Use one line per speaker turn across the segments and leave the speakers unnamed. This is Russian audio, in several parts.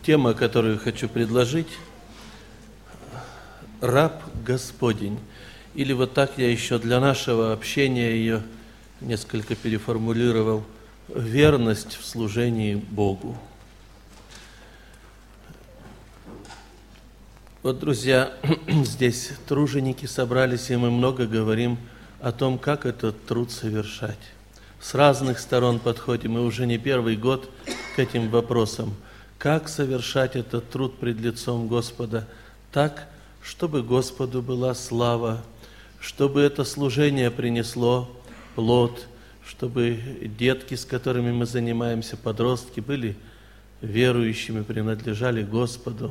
Тема, которую хочу предложить, раб Господень. Или вот так я еще для нашего общения ее несколько переформулировал: верность в служении Богу. Вот, друзья, здесь труженики собрались, и мы много говорим о том, как этот труд совершать. С разных сторон подходим, и уже не первый год к этим вопросам. Как совершать этот труд пред лицом Господа так, чтобы Господу была слава, чтобы это служение принесло плод, чтобы детки, с которыми мы занимаемся, подростки, были верующими, принадлежали Господу.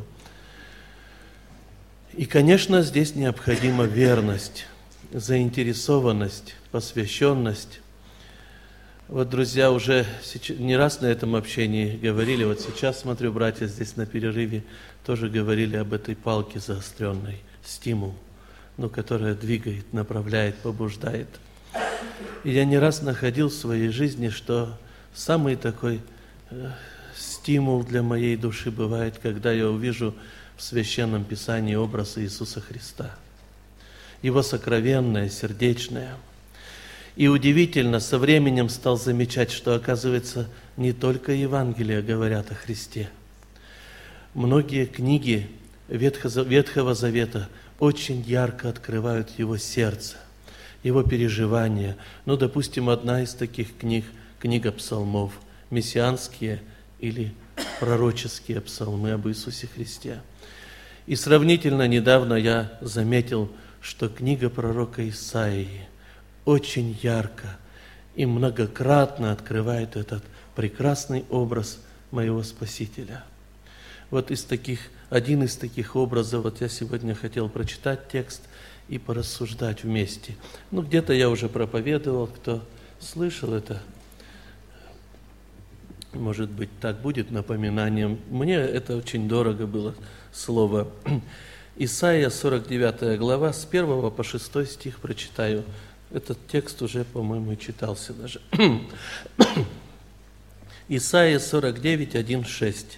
И, конечно, здесь необходима верность, заинтересованность, посвященность. Вот, друзья, уже не раз на этом общении говорили, вот сейчас, смотрю, братья здесь на перерыве тоже говорили об этой палке заостренной, стимул, которая двигает, направляет, побуждает. И я не раз находил в своей жизни, что самый такой стимул для моей души бывает, когда я увижу в Священном Писании образ Иисуса Христа, Его сокровенное, сердечное. И удивительно, со временем стал замечать, что, оказывается, не только Евангелия говорят о Христе. Многие книги Ветхого Завета очень ярко открывают Его сердце, Его переживания. Допустим, одна из таких книг, книга псалмов, мессианские или пророческие псалмы об Иисусе Христе. И сравнительно недавно я заметил, что книга пророка Исаии очень ярко и многократно открывает этот прекрасный образ моего Спасителя. Вот один из таких образов, я сегодня хотел прочитать текст и порассуждать вместе. Где-то я уже проповедовал, кто слышал это, может быть, так будет напоминанием. Мне это очень дорого было слово. Исайя, 49 глава, с 1 по 6 стих прочитаю. Этот текст уже, по-моему, читался даже. Исайя 49, 1, 6.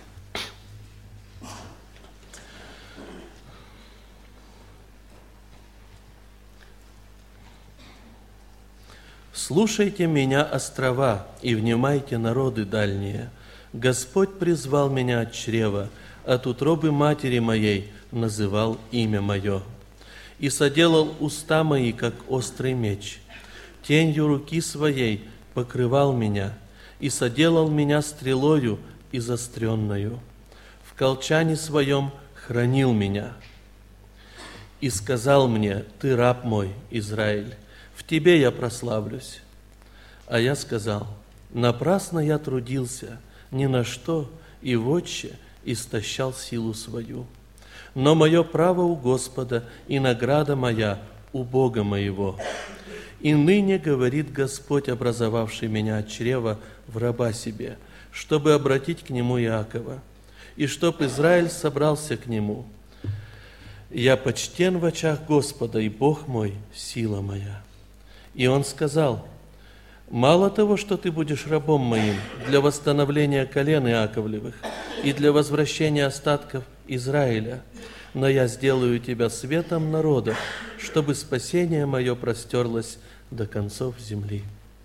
«Слушайте меня, острова, и внимайте, народы дальние. Господь призвал меня от чрева, от утробы матери моей называл имя мое. И соделал уста мои, как острый меч. Тенью руки своей покрывал меня, и соделал меня стрелою изостренною. В колчане своем хранил меня. И сказал мне: ты раб мой, Израиль, в тебе я прославлюсь. А я сказал: напрасно я трудился, ни на что, и вотче истощал силу свою. Но мое право у Господа, и награда моя у Бога моего. И ныне говорит Господь, образовавший меня от чрева, в раба себе, чтобы обратить к нему Иакова, и чтоб Израиль собрался к нему. Я почтен в очах Господа, и Бог мой – сила моя». И он сказал: мало того, что ты будешь рабом моим для восстановления колен Иаковлевых и для возвращения остатков Израиля, но я сделаю тебя светом народа, чтобы спасение мое простерлось до концов земли.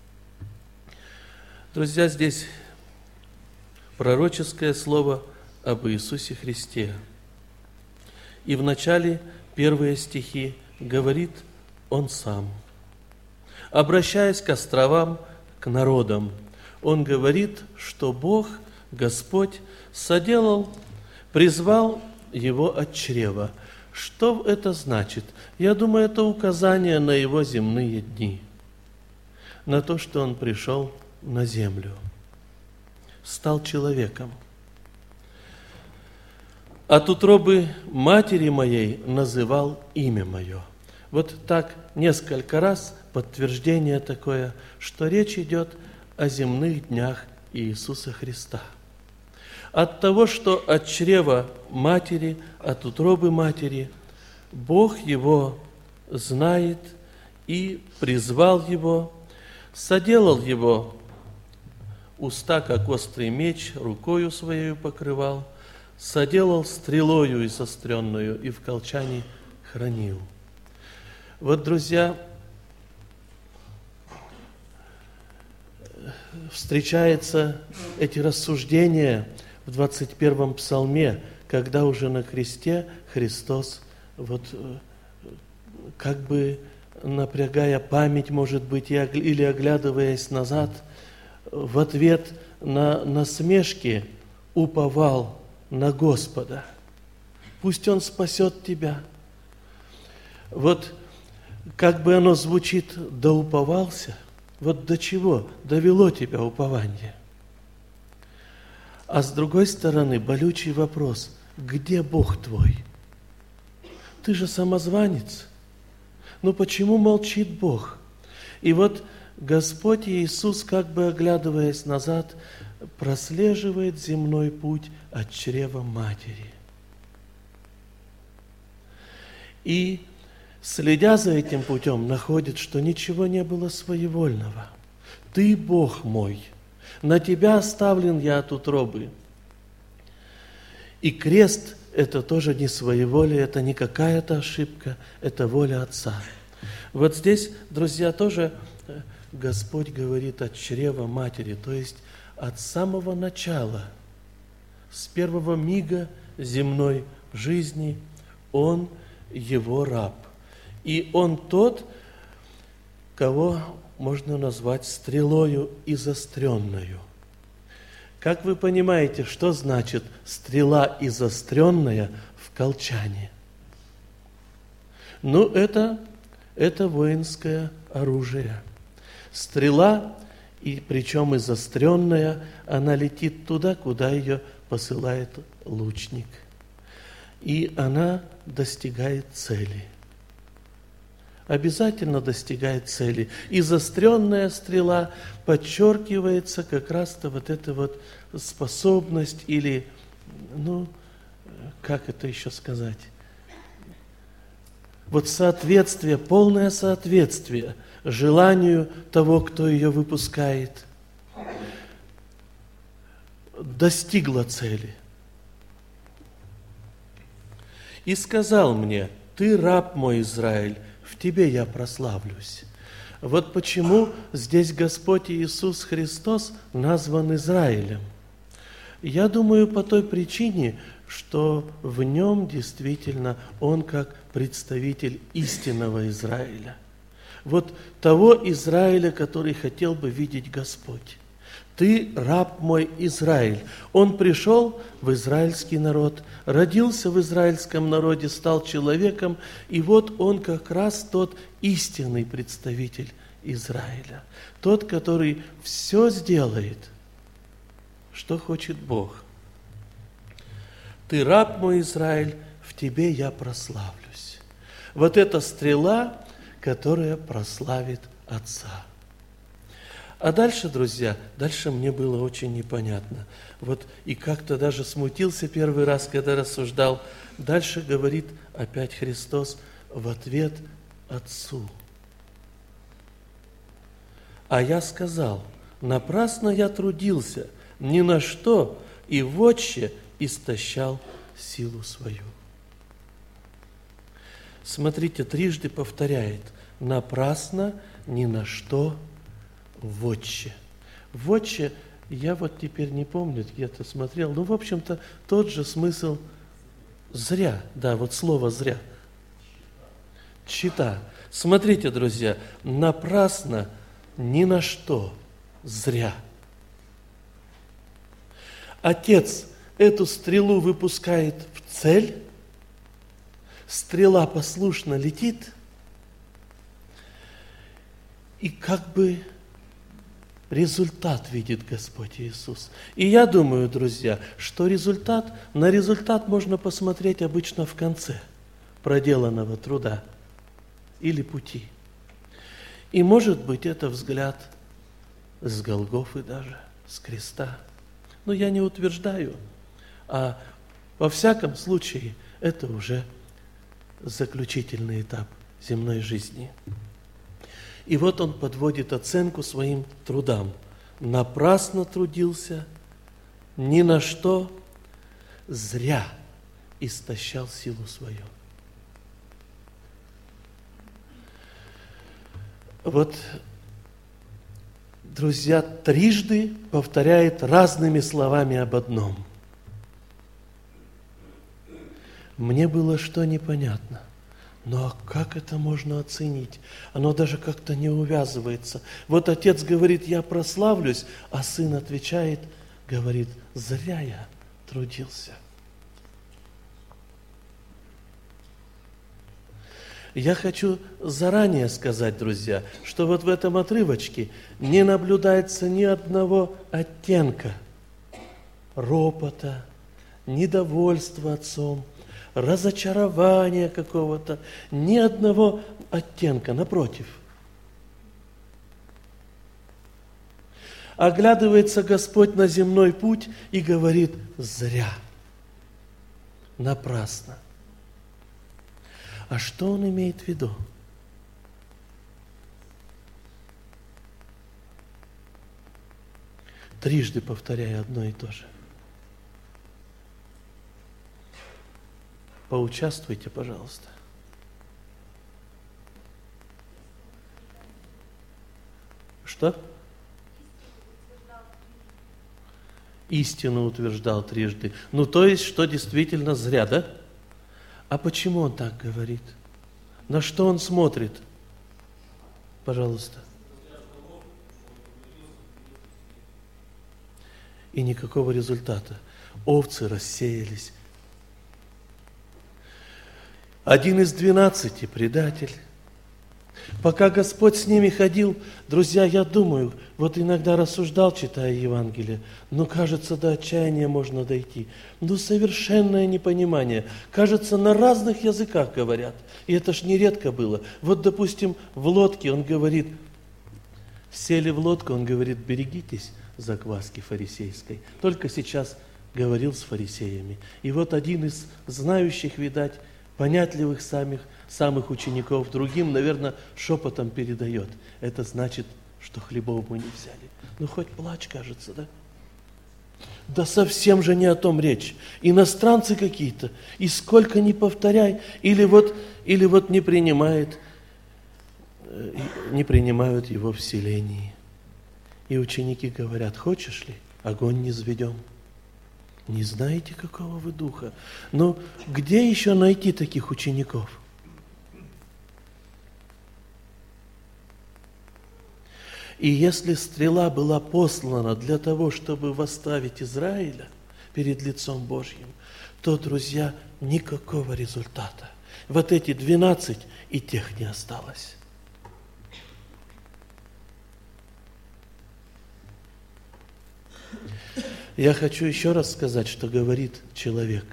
Друзья, здесь пророческое слово об Иисусе Христе. И в начале первые стихи говорит Он сам. Обращаясь к островам, к народам, Он говорит, что Бог, Господь, призвал Его от чрева. Что это значит? Я думаю, это указание на Его земные дни, на то, что Он пришел на землю, стал человеком. От утробы матери моей называл имя мое. Вот так несколько раз подтверждение такое, что речь идет о земных днях Иисуса Христа. От того, что от чрева матери, от утробы матери, Бог его знает и призвал его, соделал его уста, как острый меч, рукою своею покрывал, соделал стрелою изостренную и в колчане хранил. Вот, друзья, встречаются эти рассуждения в 21-м псалме, когда уже на кресте Христос, вот как бы напрягая память, может быть, или оглядываясь назад, в ответ на насмешки уповал на Господа. Пусть Он спасет тебя. Вот как бы оно звучит, да уповался, вот до чего довело тебя упование. А с другой стороны, болючий вопрос, где Бог твой? Ты же самозванец. Ну почему молчит Бог? И вот Господь Иисус, как бы оглядываясь назад, прослеживает земной путь от чрева матери. И, следя за этим путем, находит, что ничего не было своевольного. Ты, Бог мой, на Тебя оставлен я от утробы. И крест – это тоже не своеволие, это не какая-то ошибка, это воля Отца. Вот здесь, друзья, тоже Господь говорит от чрева матери, то есть от самого начала, с первого мига земной жизни, Он Его раб. И Он тот, кого можно назвать стрелою изостренную. Как вы понимаете, что значит стрела изостренная в колчане? Ну, это воинское оружие. Стрела, и причем изостренная, она летит туда, куда ее посылает лучник. И она достигает цели. Обязательно достигает цели. И заостренная стрела подчеркивается как раз-то вот эта вот способность или, ну, как это еще сказать? Вот соответствие, полное соответствие желанию того, кто ее выпускает, достигла цели. И сказал мне: ты раб мой, Израиль, в тебе я прославлюсь. Вот почему здесь Господь Иисус Христос назван Израилем. Я думаю, по той причине, что в нем действительно Он как представитель истинного Израиля. Вот того Израиля, который хотел бы видеть Господь. Ты раб мой, Израиль. Он пришел в израильский народ, родился в израильском народе, стал человеком, и вот он как раз тот истинный представитель Израиля. Тот, который все сделает, что хочет Бог. Ты раб мой, Израиль, в тебе я прославлюсь. Вот эта стрела, которая прославит Отца. А дальше, друзья, дальше мне было очень непонятно. Вот и как-то даже смутился первый раз, когда рассуждал. Дальше говорит опять Христос в ответ Отцу. А я сказал: напрасно я трудился, ни на что, и вотче истощал силу свою. Смотрите, трижды повторяет: напрасно, ни на что, вотче. Вотче, я вот теперь не помню, где-то смотрел, ну, в общем-то, тот же смысл зря, да, вот слово зря. Чита. Смотрите, друзья, напрасно, ни на что, зря. Отец эту стрелу выпускает в цель, стрела послушно летит, и как бы результат видит Господь Иисус. И я думаю, друзья, что на результат можно посмотреть обычно в конце проделанного труда или пути. И может быть это взгляд с Голгофы даже, с креста. Но я не утверждаю, а во всяком случае это уже заключительный этап земной жизни. И вот он подводит оценку своим трудам. Напрасно трудился, ни на что, зря истощал силу свою. Вот, друзья, трижды повторяет разными словами об одном. Мне было что непонятно. Ну а как это можно оценить? Оно даже как-то не увязывается. Вот отец говорит, я прославлюсь, а сын отвечает, говорит, зря я трудился. Я хочу заранее сказать, друзья, что вот в этом отрывочке не наблюдается ни одного оттенка ропота, недовольства отцом, разочарования какого-то, ни одного оттенка, напротив. Оглядывается Господь на земной путь и говорит, зря, напрасно. А что он имеет в виду? Трижды повторяя одно и то же. Поучаствуйте, пожалуйста. Что? Истину утверждал трижды. Ну, то есть, что действительно зря, да? А почему он так говорит? На что он смотрит? Пожалуйста. И никакого результата. Овцы рассеялись. 1 из 12 предатель. Пока Господь с ними ходил, друзья, я думаю, вот иногда рассуждал, читая Евангелие, но кажется, до отчаяния можно дойти. Ну, совершенное непонимание. Кажется, на разных языках говорят. И это ж нередко было. Вот, допустим, в лодке он говорит, сели в лодку, он говорит, берегитесь закваски фарисейской. Только сейчас говорил с фарисеями. И вот один из знающих, видать, понятливых самых учеников, другим, наверное, шепотом передает. Это значит, что хлебов мы не взяли. Ну, хоть плачь, кажется, да? Да совсем же не о том речь. Иностранцы какие-то, и сколько ни повторяй, или вот не принимают его в селении. И ученики говорят, хочешь ли, огонь не низведем. Не знаете, какого вы духа? Но где еще найти таких учеников? И если стрела была послана для того, чтобы восставить Израиля перед лицом Божьим, то, друзья, никакого результата. Вот эти 12, и тех не осталось. Я хочу еще раз сказать, что говорит человек.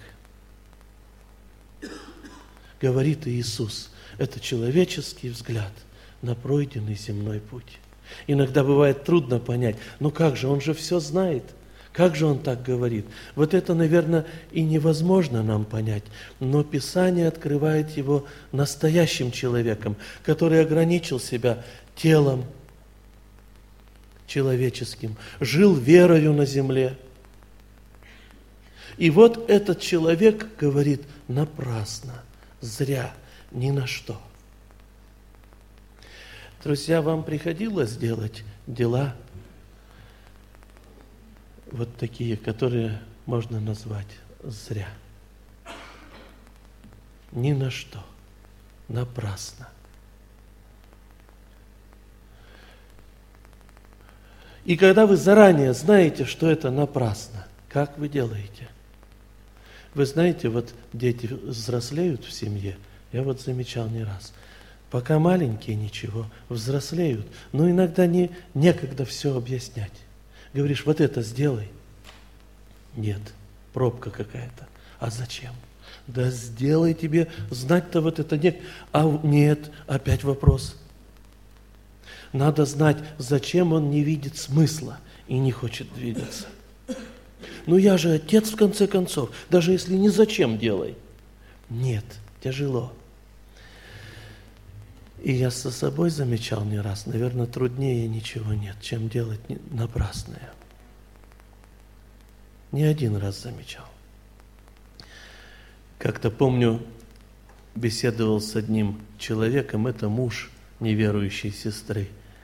Говорит Иисус. Это человеческий взгляд на пройденный земной путь. Иногда бывает трудно понять, ну как же, он же все знает. Как же он так говорит? Вот это, наверное, и невозможно нам понять. Но Писание открывает его настоящим человеком, который ограничил себя телом человеческим, жил верою на земле. И вот этот человек говорит напрасно, зря, ни на что. Друзья, вам приходилось делать дела вот такие, которые можно назвать зря? Ни на что, напрасно. И когда вы заранее знаете, что это напрасно, как вы делаете? Вы знаете, вот дети взрослеют в семье, я вот замечал не раз. Пока маленькие ничего, взрослеют, но иногда некогда все объяснять. Говоришь, вот это сделай. Нет, пробка какая-то. А зачем? Да сделай тебе, знать-то вот это нет. А нет, опять вопрос. Надо знать, зачем он не видит смысла и не хочет двигаться. Ну я же отец в конце концов, даже если не зачем делай. Нет, тяжело. И я со собой замечал не раз, наверное, труднее ничего нет, чем делать напрасное. Не один раз замечал. Как-то помню, беседовал с одним человеком, это муж неверующей сестры.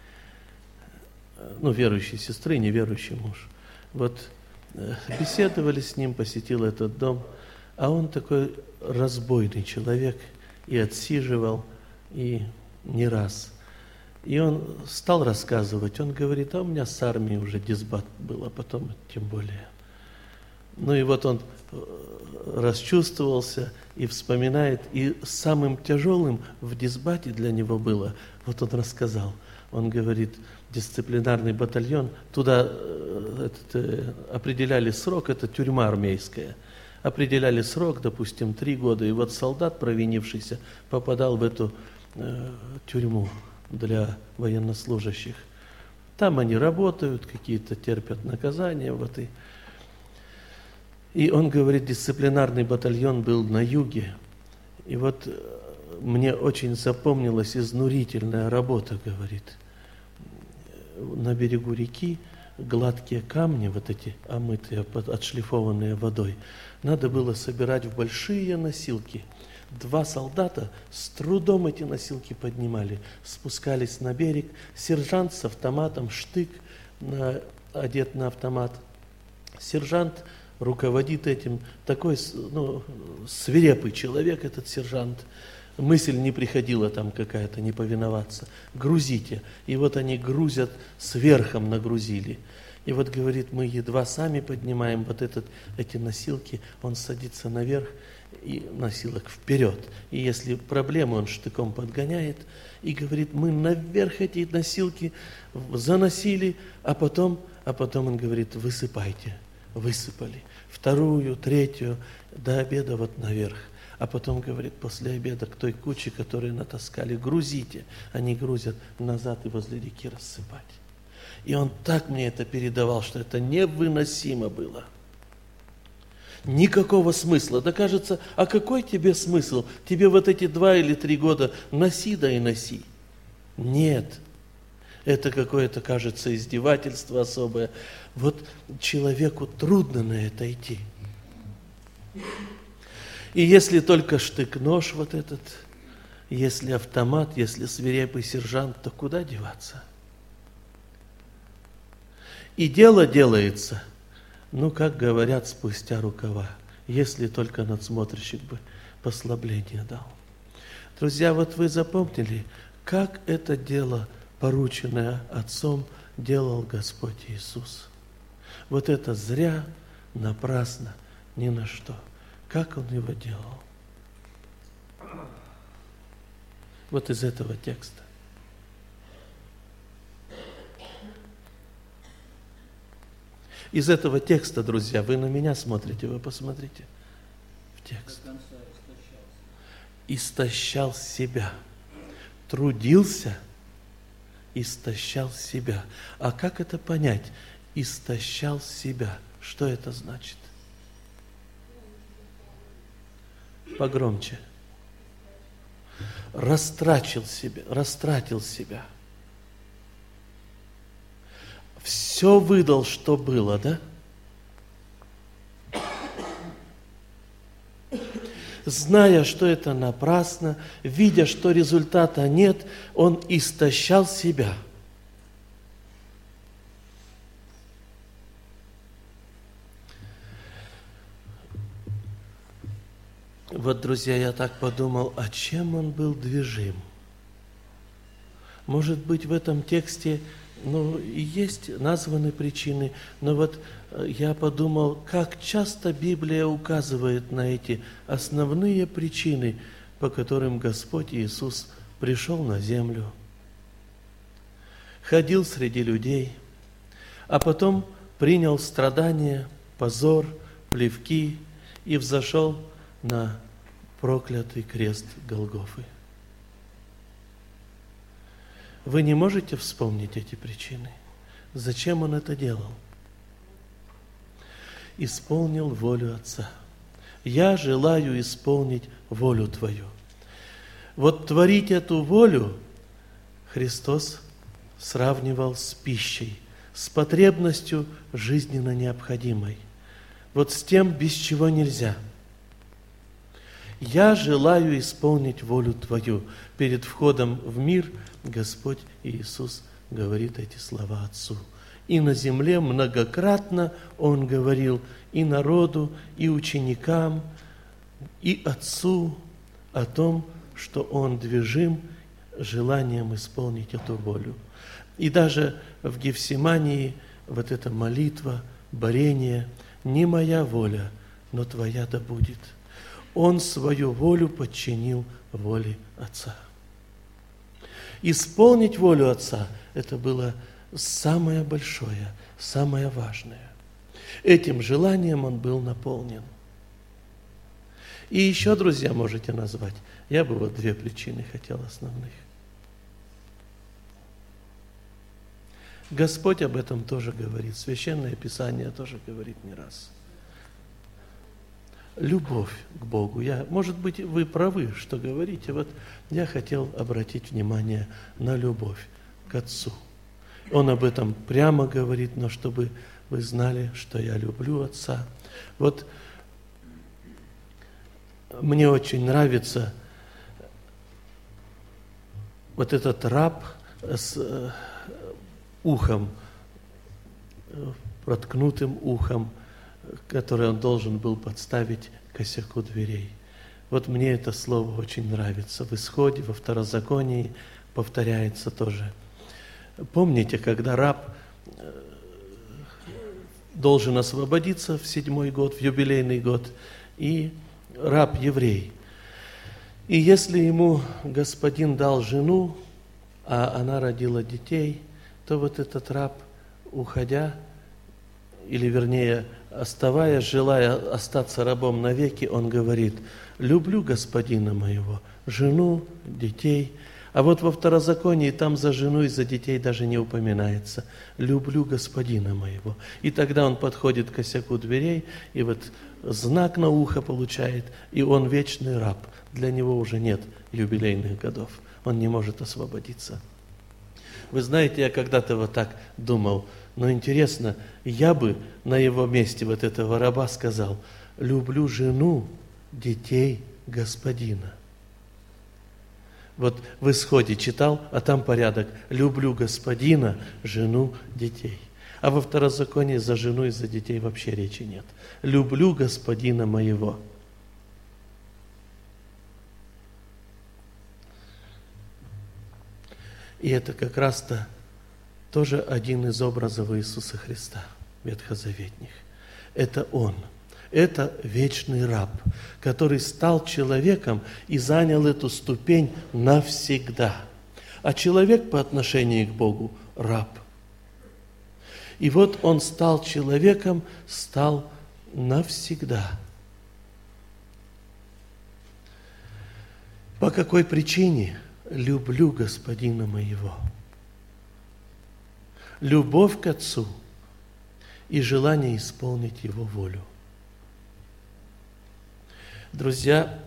Ну, верующей сестры, неверующий муж. Вот беседовали с ним, посетил этот дом, а он такой разбойный человек, и отсиживал, и не раз. И он стал рассказывать, он говорит, а у меня с армией уже дисбат был, а потом тем более. Ну и вот он расчувствовался и вспоминает, и самым тяжелым в дисбате для него было, вот он рассказал, он говорит, дисциплинарный батальон, туда определяли срок, это тюрьма армейская, определяли срок, допустим, 3 года, и вот солдат, провинившийся, попадал в эту тюрьму для военнослужащих. Там они работают, какие-то терпят наказания, вот и он говорит, дисциплинарный батальон был на юге, и вот мне очень запомнилась изнурительная работа, говорит, на берегу реки гладкие камни, вот эти омытые, отшлифованные водой, надо было собирать в большие носилки. 2 солдата с трудом эти носилки поднимали, спускались на берег, сержант с автоматом, штык одет на автомат. Сержант руководит этим, такой свирепый человек этот сержант. Мысль не приходила там какая-то, не повиноваться. Грузите. И вот они грузят, сверхом нагрузили. И вот говорит, мы едва сами поднимаем вот эти носилки, он садится наверх, и носилок вперед. И если проблемы, он штыком подгоняет, и говорит, мы наверх эти носилки заносили, а потом он говорит, высыпайте. Высыпали. 2-ю, 3-ю, до обеда вот наверх. А потом, говорит, после обеда к той куче, которую натаскали, грузите. Они грузят назад и возле реки рассыпать. И он так мне это передавал, что это невыносимо было. Никакого смысла. Да кажется, а какой тебе смысл? Тебе вот эти 2 или 3 года носи, да и носи. Нет. Это какое-то, кажется, издевательство особое. Вот человеку трудно на это идти. И если только штык-нож вот этот, если автомат, если свирепый сержант, то куда деваться? И дело делается, как говорят, спустя рукава, если только надсмотрщик бы послабление дал. Друзья, вот вы запомнили, как это дело, порученное Отцом, делал Господь Иисус. Вот это зря, напрасно, ни на что. Как Он его делал? Вот из этого текста. Из этого текста, друзья, вы на меня смотрите, вы посмотрите в текст. Истощал себя. Трудился, истощал себя. А как это понять? Истощал себя. Что это значит? Погромче. Растратил себя. Все выдал, что было, да? Зная, что это напрасно, видя, что результата нет, он истощал себя. Вот, друзья, я так подумал, а чем он был движим? Может быть, в этом тексте, и есть названы причины, но вот я подумал, как часто Библия указывает на эти основные причины, по которым Господь Иисус пришел на землю, ходил среди людей, а потом принял страдания, позор, плевки и взошел на проклятый крест Голгофы. Вы не можете вспомнить эти причины? Зачем Он это делал? Исполнил волю Отца. Я желаю исполнить волю Твою. Вот творить эту волю Христос сравнивал с пищей, с потребностью жизненно необходимой. Вот с тем, без чего нельзя. «Я желаю исполнить волю Твою». Перед входом в мир Господь Иисус говорит эти слова Отцу. И на земле многократно Он говорил и народу, и ученикам, и Отцу о том, что Он движим желанием исполнить эту волю. И даже в Гефсимании вот эта молитва, борение: «Не моя воля, но Твоя да будет». Он свою волю подчинил воле Отца. Исполнить волю Отца – это было самое большое, самое важное. Этим желанием он был наполнен. И еще, друзья, можете назвать. Я бы вот две причины хотел основных. Господь об этом тоже говорит. Священное Писание тоже говорит не раз. Любовь к Богу. Может быть, вы правы, что говорите. Вот я хотел обратить внимание на любовь к Отцу. Он об этом прямо говорит, но чтобы вы знали, что я люблю Отца. Вот мне очень нравится вот этот раб с ухом, проткнутым ухом, который он должен был подставить к косяку дверей. Вот мне это слово очень нравится. В Исходе, во Второзаконии повторяется тоже. Помните, когда раб должен освободиться в 7-й год, в юбилейный год, и раб еврей. И если ему господин дал жену, а она родила детей, то вот этот раб, уходя, или вернее, оставаясь, желая остаться рабом навеки, он говорит: «Люблю господина моего, жену, детей». А вот во Второзаконии там за жену и за детей даже не упоминается. «Люблю господина моего». И тогда он подходит к косяку дверей, и вот знак на ухо получает, и он вечный раб. Для него уже нет юбилейных годов. Он не может освободиться. Вы знаете, я когда-то вот так думал, но интересно, я бы на его месте вот этого раба сказал: «Люблю жену, детей господина». Вот в Исходе читал, а там порядок: «Люблю господина, жену, детей». А во Второзаконии за жену и за детей вообще речи нет. «Люблю господина моего». И это как раз-то тоже один из образов Иисуса Христа, ветхозаветних. Это Он. Это вечный раб, который стал человеком и занял эту ступень навсегда. А человек по отношению к Богу – раб. И вот он стал человеком, стал навсегда. По какой причине? Люблю господина моего. Любовь к Отцу и желание исполнить Его волю. Друзья,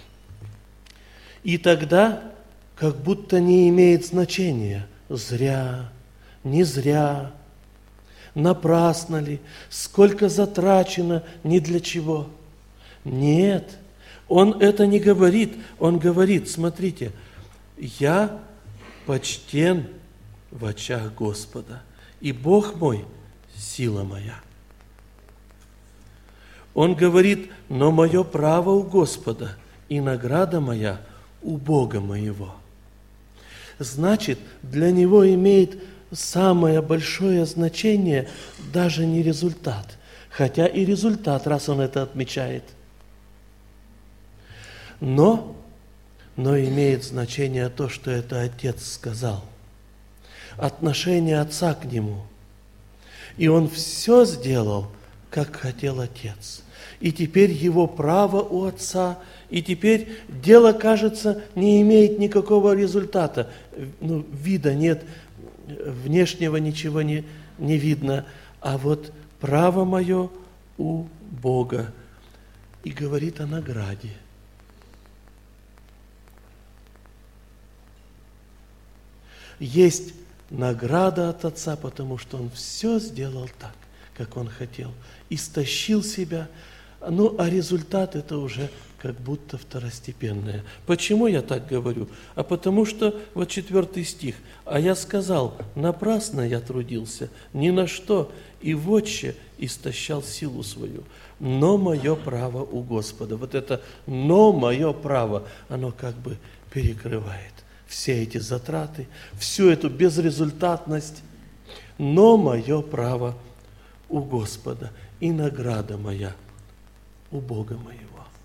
и тогда как будто не имеет значения, зря, не зря, напрасно ли, сколько затрачено, ни для чего. Нет, он это не говорит, он говорит: смотрите, я почтен в очах Господа, и Бог мой – сила моя. Он говорит: но мое право у Господа, и награда моя у Бога моего. Значит, для него имеет самое большое значение даже не результат, хотя и результат, раз он это отмечает. Но имеет значение то, что это Отец сказал. Отношение Отца к Нему. И Он все сделал, как хотел Отец. И теперь Его право у Отца, и теперь дело, кажется, не имеет никакого результата. Вида нет, внешнего ничего не видно. А вот право мое у Бога. И говорит о награде. Есть награда от Отца, потому что Он все сделал так, как Он хотел. Истощил себя. А результат – это уже как будто второстепенное. Почему я так говорю? А потому что, вот 4 стих, «А я сказал, напрасно я трудился, ни на что, и вотче истощал силу свою, но мое право у Господа». Вот это «но мое право», оно как бы перекрывает все эти затраты, всю эту безрезультатность. «Но мое право у Господа, и награда моя у Бога моего».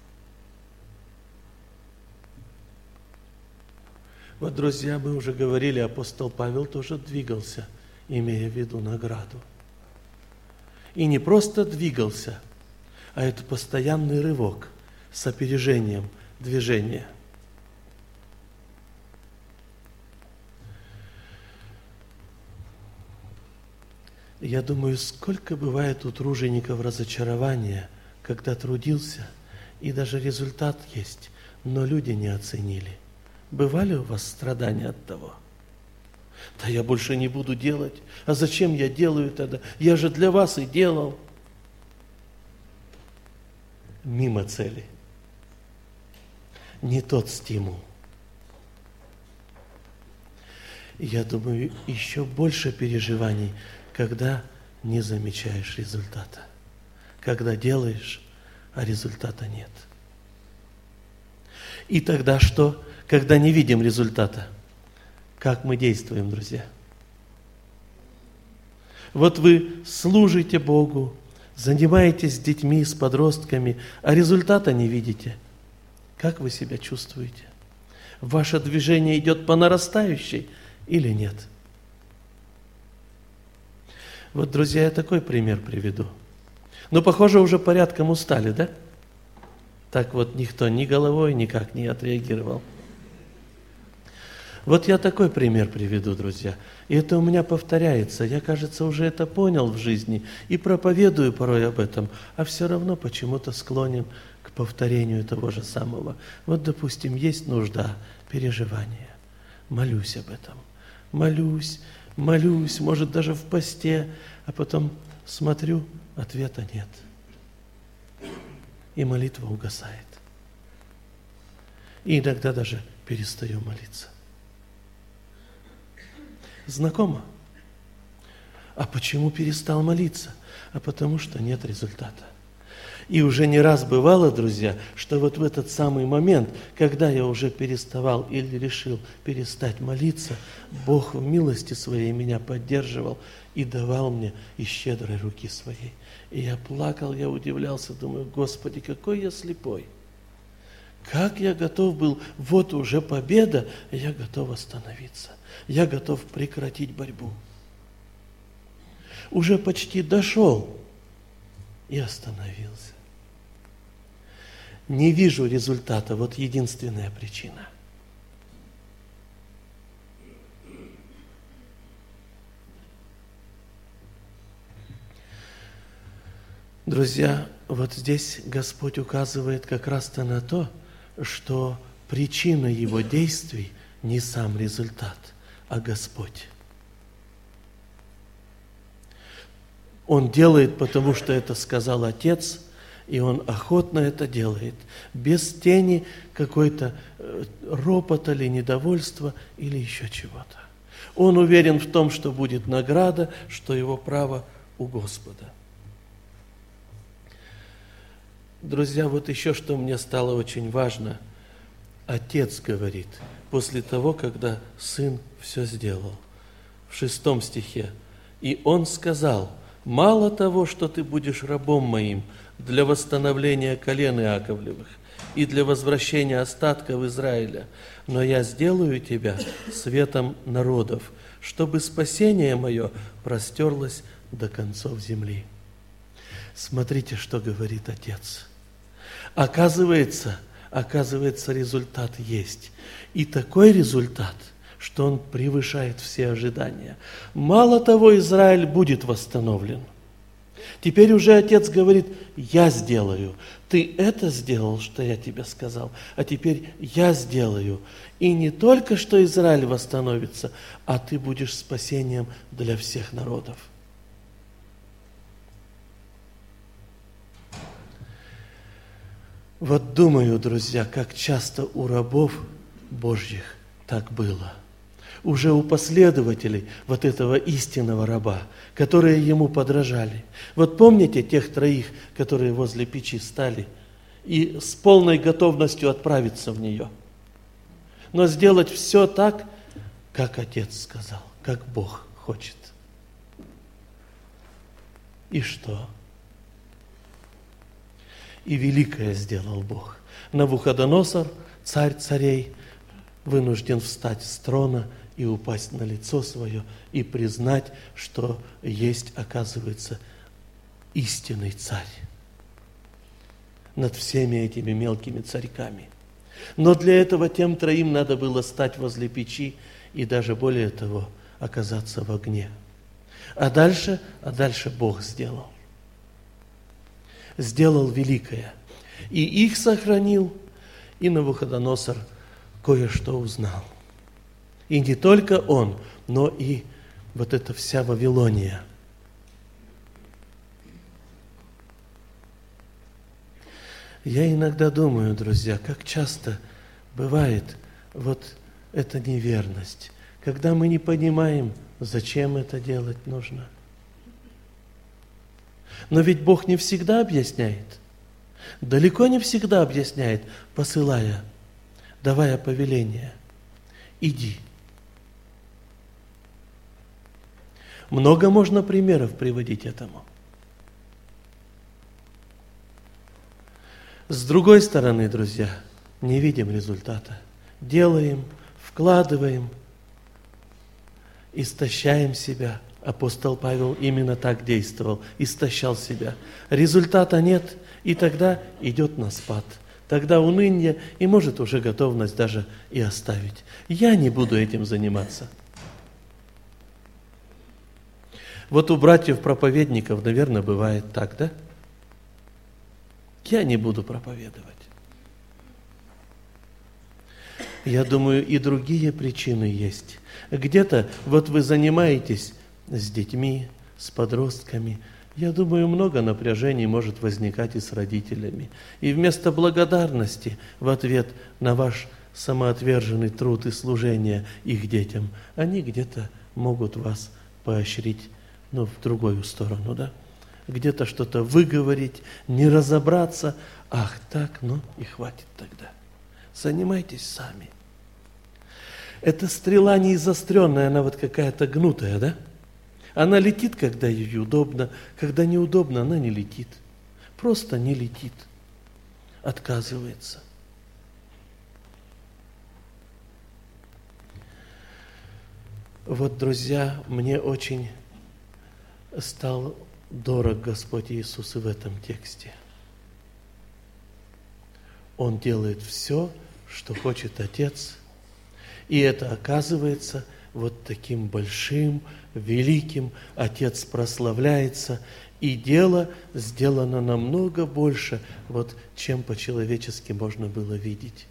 Вот, друзья, мы уже говорили, апостол Павел тоже двигался, имея в виду награду. И не просто двигался, а это постоянный рывок с опережением движения. Я думаю, сколько бывает у тружеников разочарования, когда трудился, и даже результат есть, но люди не оценили. Бывали у вас страдания от того? Да я больше не буду делать. А зачем я делаю тогда? Я же для вас и делал. Мимо цели. Не тот стимул. Я думаю, еще больше переживаний, когда не замечаешь результата. Когда делаешь, а результата нет. И тогда что? Когда не видим результата, как мы действуем, друзья? Вот вы служите Богу, занимаетесь с детьми, с подростками, а результата не видите. Как вы себя чувствуете? Ваше движение идет по нарастающей или нет? Вот, друзья, я такой пример приведу. Но, похоже, уже порядком устали, да? Так вот никто ни головой никак не отреагировал. Вот я такой пример приведу, друзья. И это у меня повторяется. Я, кажется, уже это понял в жизни и проповедую порой об этом, а все равно почему-то склонен к повторению того же самого. Вот, допустим, есть нужда, переживание. Молюсь об этом. Молюсь, может, даже в посте, а потом смотрю, ответа нет. И молитва угасает. И иногда даже перестаю молиться. Знакомо? А почему перестал молиться? А потому что нет результата. И уже не раз бывало, друзья, что вот в этот самый момент, когда я уже переставал или решил перестать молиться, Бог в милости своей меня поддерживал и давал мне из щедрой руки своей. И я плакал, я удивлялся, думаю, Господи, какой я слепой. Как я готов был, вот уже победа, и я готов остановиться. Я готов прекратить борьбу. Уже почти дошел и остановился. Не вижу результата, вот единственная причина. Друзья, вот здесь Господь указывает как раз-то на то, что причина Его действий не сам результат, а Господь. Он делает, потому что это сказал Отец, и Он охотно это делает, без тени какой-то ропота или недовольства, или еще чего-то. Он уверен в том, что будет награда, что его право у Господа. Друзья, вот еще что мне стало очень важно. Отец говорит, после того, когда сын все сделал, в 6 стихе, «И он сказал, мало того, что ты будешь рабом моим для восстановления колен Иаковлевых и для возвращения остатков Израиля, но я сделаю тебя светом народов, чтобы спасение мое простерлось до концов земли». Смотрите, что говорит Отец. Оказывается, результат есть. И такой результат, что он превышает все ожидания. Мало того, Израиль будет восстановлен. Теперь уже Отец говорит, я сделаю. Ты это сделал, что я тебе сказал, а теперь я сделаю. И не только, что Израиль восстановится, а ты будешь спасением для всех народов. Вот думаю, друзья, как часто у рабов Божьих так было. Уже у последователей вот этого истинного раба, которые ему подражали. Вот помните тех троих, которые возле печи стали и с полной готовностью отправиться в нее? Но сделать все так, как Отец сказал, как Бог хочет. И что? И великое сделал Бог. Навуходоносор, царь царей, вынужден встать с трона и упасть на лицо свое и признать, что есть, оказывается, истинный царь над всеми этими мелкими царьками. Но для этого тем троим надо было стать возле печи и даже более того, оказаться в огне. А дальше Бог сделал. Сделал великое. И их сохранил, и Навуходоносор кое-что узнал. И не только он, но и вот эта вся Вавилония. Я иногда думаю, друзья, как часто бывает вот эта неверность, когда мы не понимаем, зачем это делать нужно. Но ведь Бог не всегда объясняет, далеко не всегда объясняет, посылая, давая повеление. Иди. Много можно примеров приводить этому. С другой стороны, друзья, не видим результата. Делаем, вкладываем, истощаем себя. Апостол Павел именно так действовал, истощал себя. Результата нет, и тогда идет на спад. Тогда уныние и может уже готовность даже и оставить. Я не буду этим заниматься. Вот у братьев-проповедников, наверное, бывает так, да? Я не буду проповедовать. Я думаю, и другие причины есть. Где-то вот вы занимаетесь с детьми, с подростками. Я думаю, много напряжений может возникать и с родителями. И вместо благодарности в ответ на ваш самоотверженный труд и служение их детям, они где-то могут вас поощрить, в другую сторону, да? Где-то что-то выговорить, не разобраться. Ах, так, и хватит тогда. Занимайтесь сами. Эта стрела не изостренная, она вот какая-то гнутая, да? Она летит, когда ей удобно, когда неудобно, она не летит. Просто не летит. Отказывается. Вот, друзья, мне очень стал дорог Господь Иисус и в этом тексте. Он делает все, что хочет Отец, и это оказывается вот таким большим, великим. Отец прославляется, и дело сделано намного больше, чем по-человечески можно было видеть.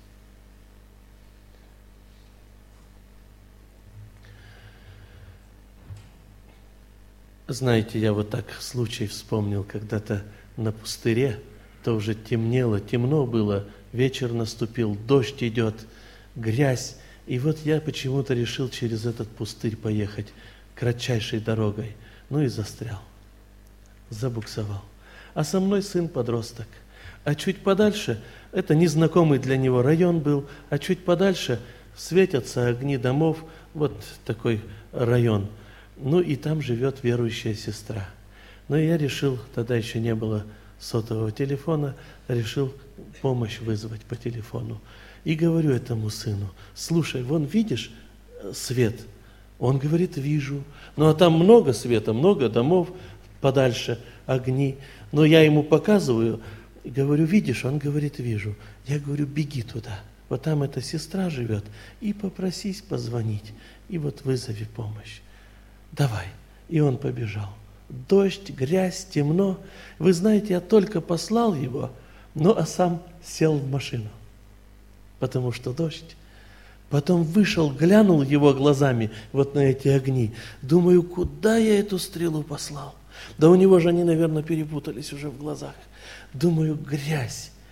Знаете, я вот так случай вспомнил, когда-то на пустыре, то уже темнело, темно было, вечер наступил, дождь идет, грязь. И вот я почему-то решил через этот пустырь поехать кратчайшей дорогой. И застрял, забуксовал. А со мной сын-подросток. А чуть подальше, это незнакомый для него район был, а чуть подальше светятся огни домов, вот такой район. И там живет верующая сестра. Но я решил, тогда еще не было сотового телефона, решил помощь вызвать по телефону. И говорю этому сыну: слушай, вон видишь свет? Он говорит: вижу. А там много света, много домов, подальше огни. Но я ему показываю, и говорю: видишь? Он говорит: вижу. Я говорю: беги туда. Вот там эта сестра живет. И попросись позвонить. И вызови помощь. Давай. И он побежал. Дождь, грязь, темно. Вы знаете, я только послал его, а сам сел в машину. Потому что дождь. Потом вышел, глянул его глазами на эти огни. Думаю, куда я эту стрелу послал? Да у него же они, наверное, перепутались уже в глазах. Думаю, грязь.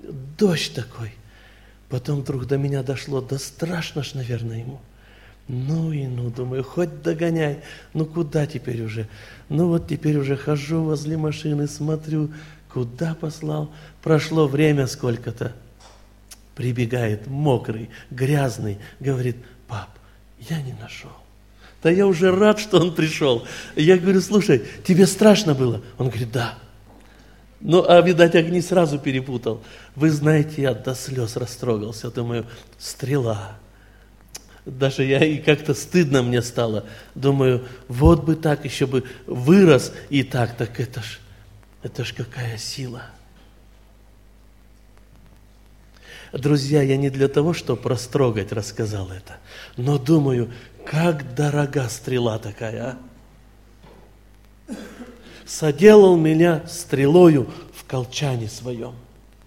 дождь такой. Потом вдруг до меня дошло, да страшно ж, наверное, ему. Ну, думаю, хоть догоняй, ну куда теперь уже? Ну вот теперь уже хожу возле машины, смотрю, куда послал. Прошло время сколько-то. Прибегает мокрый, грязный, говорит: пап, я не нашел. Да я уже рад, что он пришел. Я говорю: слушай, тебе страшно было? Он говорит: да. Ну, а, видать, огни сразу перепутал. Вы знаете, я до слез растрогался. Думаю, стрела. Даже я и как-то стыдно мне стало. Думаю, вот бы так еще бы вырос и так это ж какая сила. Друзья, я не для того, чтобы растрогать, рассказал это. Но думаю, как дорога стрела такая, а? Соделал меня стрелою в колчане своем.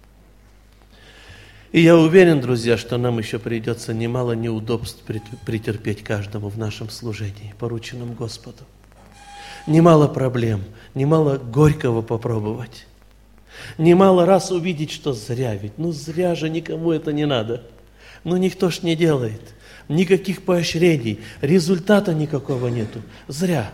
И я уверен, друзья, что нам еще придется немало неудобств претерпеть каждому в нашем служении, порученном Господу. Немало проблем, немало горького попробовать. Немало раз увидеть, что зря ведь. Ну зря же, никому это не надо. Ну никто ж не делает. Никаких поощрений, результата никакого нету. Зря.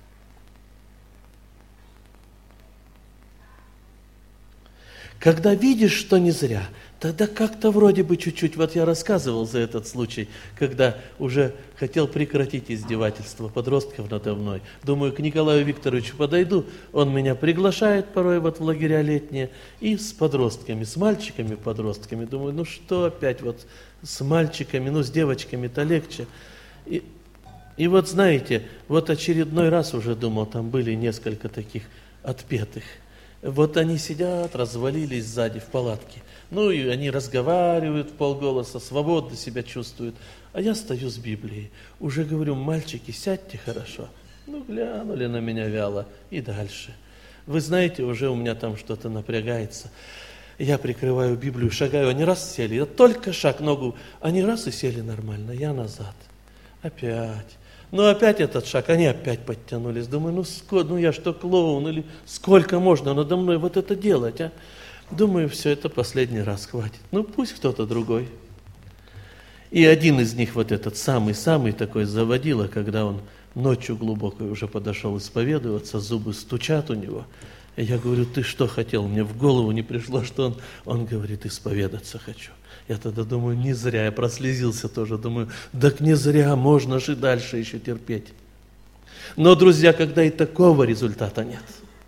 Когда видишь, что не зря, тогда как-то вроде бы чуть-чуть, вот я рассказывал за этот случай, когда уже хотел прекратить издевательство подростков надо мной. Думаю, к Николаю Викторовичу подойду, он меня приглашает порой вот в лагеря летние, и с подростками, с мальчиками-подростками. Думаю, ну что опять вот с мальчиками, ну с девочками-то легче. И вот знаете, вот очередной раз уже думал, там были несколько таких отпетых. Вот они сидят, развалились сзади в палатке. Ну и они разговаривают в полголоса, свободно себя чувствуют. А я стою с Библией. Уже говорю: мальчики, сядьте хорошо. Ну, глянули на меня вяло и дальше. Вы знаете, уже у меня там что-то напрягается. Я прикрываю Библию, шагаю, они раз сели. Я только шаг, ногу, они раз и сели нормально. Я назад. Опять. Ну, опять этот шаг, они опять подтянулись. Думаю, ну я что, клоун, или сколько можно надо мной вот это делать, а? Думаю, все, это последний раз хватит. Ну, пусть кто-то другой. И один из них, вот этот самый такой заводила, когда он ночью глубокой уже подошел исповедоваться, зубы стучат у него. И я говорю: ты что хотел? Мне в голову не пришло, что он говорит: исповедаться хочу. Я тогда думаю, не зря, я прослезился тоже, думаю, так не зря, можно же дальше еще терпеть. Но, друзья, когда и такого результата нет,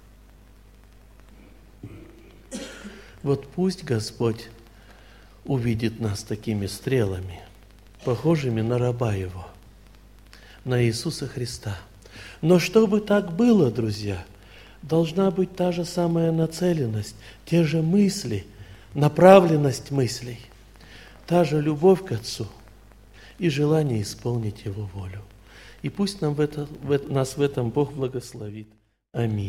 вот пусть Господь увидит нас такими стрелами, похожими на раба Его, на Иисуса Христа. Но чтобы так было, друзья, должна быть та же самая нацеленность, те же мысли, направленность мыслей, та же любовь к Отцу и желание исполнить Его волю. И пусть нас в этом Бог благословит. Аминь.